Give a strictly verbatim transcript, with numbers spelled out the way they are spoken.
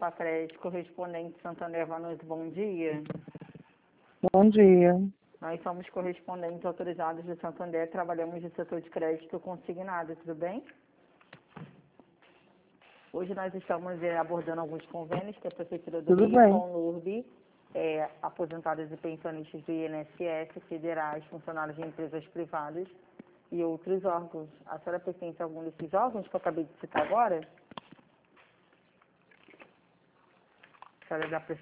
Facred, correspondente Santander Vanucci, bom dia. Bom dia. Nós somos correspondentes autorizados de Santander, trabalhamos no setor de crédito consignado, tudo bem? Hoje nós estamos é, abordando alguns convênios que a Prefeitura do Tudo Rio bem. com o NURB, é, aposentados e pensionistas do I N S S, federais, funcionários de empresas privadas e outros órgãos. A senhora pertence a algum desses órgãos que eu acabei de citar agora? A senhora é da